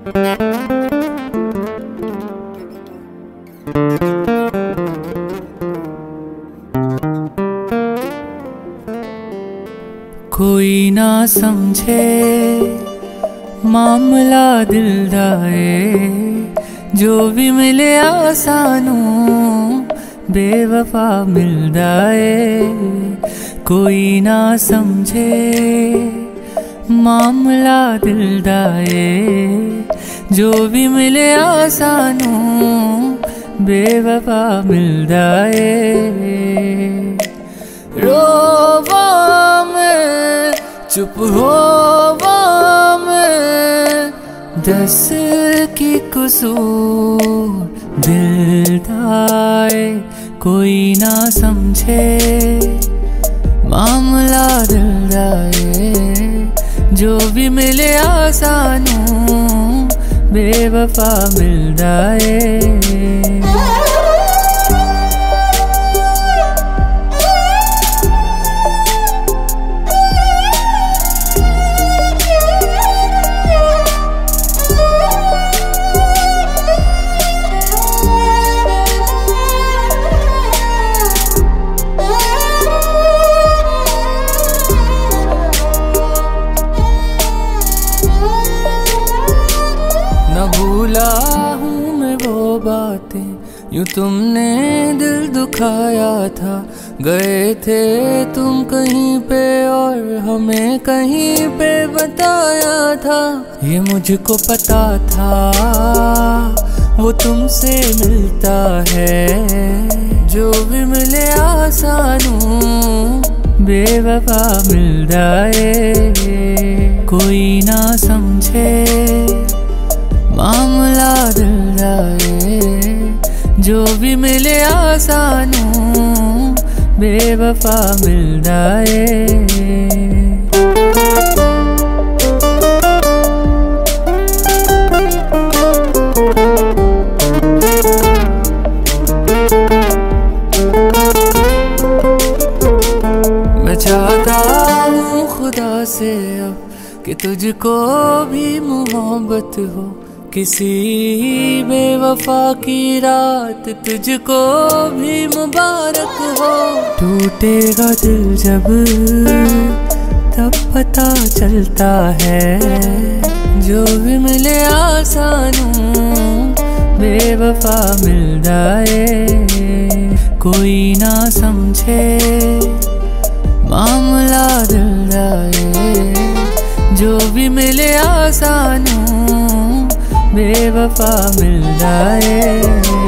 कोई ना समझे मामला दिल दाए, जो भी मिले आसानों बेवफा मिलदा है। कोई ना समझे मामला दिल दाए, जो भी मिले आसानों बेवफा मिलदा है। रोवा मैं चुप होवा मैं, दस की कसूर दिल दाए। कोई ना समझे मामला दिल दाए, जो भी मिले आसानों बेवफा मिलदा है। न भूला हूँ मैं वो बातें यूँ तुमने दिल दुखाया था। गए थे तुम कहीं पे और हमें कहीं पे बताया था। ये मुझको पता था वो तुमसे मिलता है, जो भी मिले आसानों बेवफा मिलदा है। कोई ना समझे मामला दिल दाए, जो भी मिले आसानों बेवफा मिलदा है। मैं चाहता हूँ खुदा से अब कि तुझको भी मोहब्बत हो, किसी बेवफा की रात तुझको भी मुबारक हो। टूटेगा दिल जब तब पता चलता है, जो भी मिले आसानों बेवफा मिलदा है। कोई ना समझे मामला दिल दाए, जो भी मिले आसानों बेवफा मिलदा है।